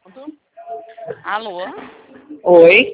Alô? Oi,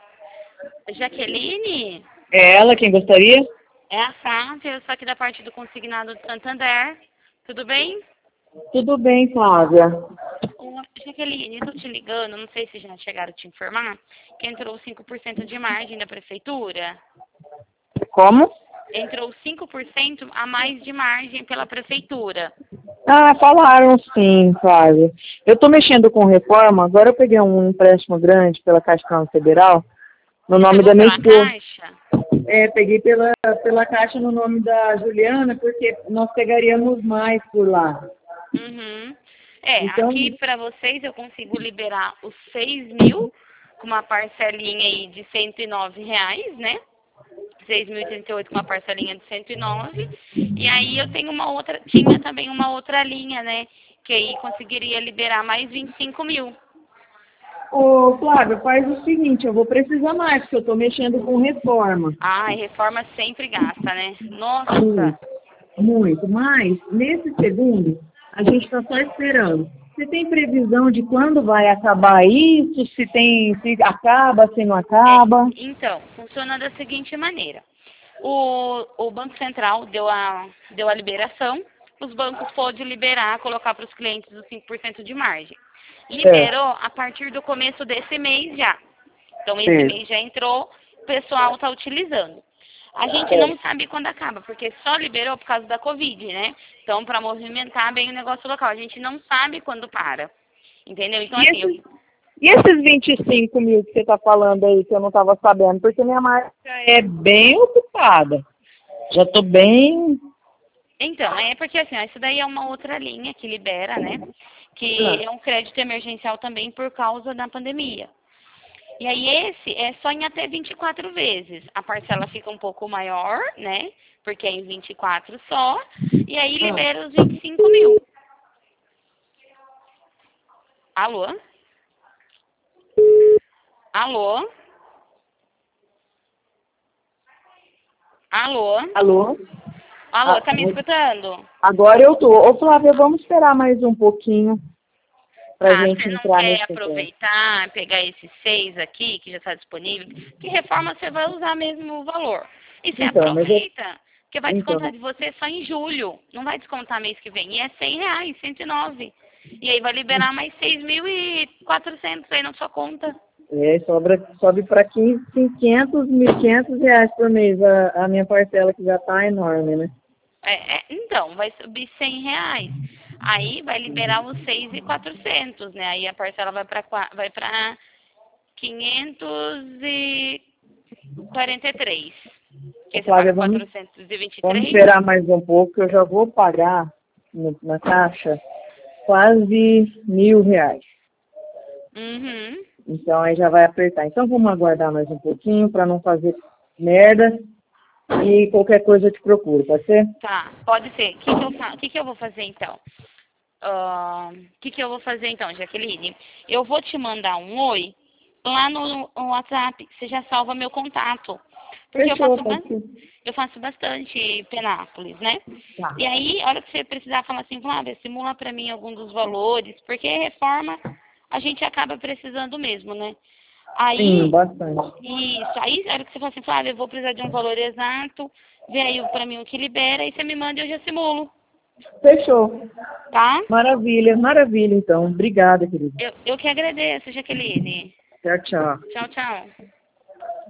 Jaqueline? é ela quem gostaria? É a Flávia, eu sou aqui da parte do Consignado do Santander. Tudo bem? Tudo bem, Flávia. Ô, Jaqueline, eu tô te ligando, não sei se já chegaram a te informar, que entrou 5% de margem da prefeitura. Como? Entrou 5% a mais de margem pela prefeitura. Ah, falaram sim, Flávia. Eu estou mexendo com reforma, agora eu peguei um empréstimo grande pela Caixa Econômica Federal, no Você nome pegou da minha pela esposa. Caixa? Peguei pela Caixa no nome da Juliana, porque nós pegaríamos mais por lá. Uhum. É, Então, aqui para vocês eu consigo liberar os 6.000 com uma parcelinha aí de R$ 109, né? 6.038 com uma parcelinha de 109. E aí eu tenho tinha também uma outra linha, né? Que aí conseguiria liberar mais 25.000. ô Flávia, faz o seguinte, eu vou precisar mais, porque eu estou mexendo com reforma. Ai, reforma sempre gasta, né? Muito, Nossa! muito. Mas, nesse segundo, a gente está só esperando. Você tem previsão de quando vai acabar isso? Se acaba, se não acaba? Então, funciona da seguinte maneira. O Banco Central deu a liberação, os bancos podem liberar, colocar para os clientes os 5% de margem. É, Liberou a partir do começo desse mês já. Então, esse certo. mês já entrou, o pessoal está utilizando. A gente É. não sabe quando acaba, porque só liberou por causa da Covid, né? Então, para movimentar bem o negócio local, a gente não sabe quando para. Entendeu? Então, E assim, esses, e esses 25 mil que você está falando aí, que eu não estava sabendo? Porque minha marca é bem ocupada. Já estou bem... então, é porque assim, ó, isso daí é uma outra linha que libera, né? Que Ah, é um crédito emergencial também por causa da pandemia. E aí esse é só em até 24 vezes. A parcela fica um pouco maior, né? Porque é em 24 só. E aí ah. libera os 25.000. Alô? Alô? Alô? Alô? Alô, Ah, tá me escutando? agora eu tô. Ô, Flávia, vamos esperar mais um pouquinho para a Tá, gente você não entrar quer nesse tempo. aproveitar, pegar esses 6 aqui, que já está disponível? Que reforma você vai usar mesmo o valor. E você Então, mas eu... aproveita, porque vai descontar Então, de você só em julho. Não vai descontar mês que vem. E é R$ 100, 109. E aí vai liberar mais 6.400 aí na sua conta. sobe para 500, 1.500 reais por mês a minha parcela, que já está enorme, né? Então, vai subir R$ 100. Aí vai liberar os 6.400, né? Aí a parcela vai para 543. Ô, Que você paga Flávia, vamos 423? esperar mais um pouco, que eu já vou pagar na caixa quase R$ 1.000. Uhum. Então, aí já vai apertar. Então, vamos aguardar mais um pouquinho para não fazer merda e qualquer coisa eu te procuro, pode ser? Tá, pode ser. O que que eu vou fazer então? O que que eu vou fazer então, Jaqueline? Eu vou te mandar um oi lá no WhatsApp. Você já salva meu contato. Porque eu Fechou, faço, pode ser. eu faço bastante Penápolis, né? Tá. E aí, a hora que você precisar falar assim, Flávia, simula pra mim algum dos valores, porque reforma a gente acaba precisando mesmo, né? Sim, Aí, bastante. isso, aí a hora que você fala assim, Flávia, eu vou precisar de um valor exato, vê aí pra mim o que libera, aí você me manda e eu já simulo, Fechou. tá? Maravilha, maravilha, então. Obrigada, querida. Eu que agradeço, Jaqueline. Tchau, tchau. Tchau, tchau.